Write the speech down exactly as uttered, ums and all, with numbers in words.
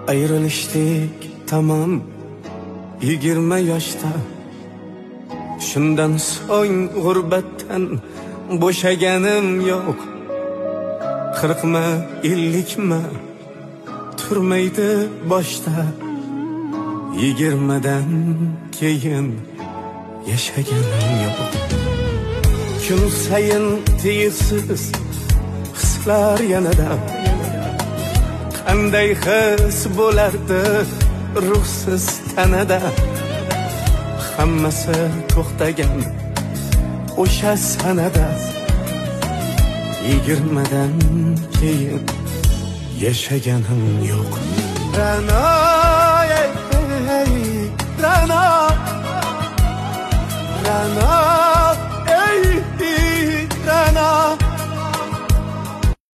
Ayrılıştık tamam yigirma yoshda. Shundan so'ng g'urbatdan bo'shaganim yo'q. Qirqma ellikma turmaydi boshda. Yigirmadan keyin yashaganim yo'q. Kun sayin tiysiz hislar yanada. Qanday his bo'lardi ruhsiz tanada. Hammasi to'xtagan o'sha sanada. Yigirmadan keyin yashaganim yo'q. Ra'no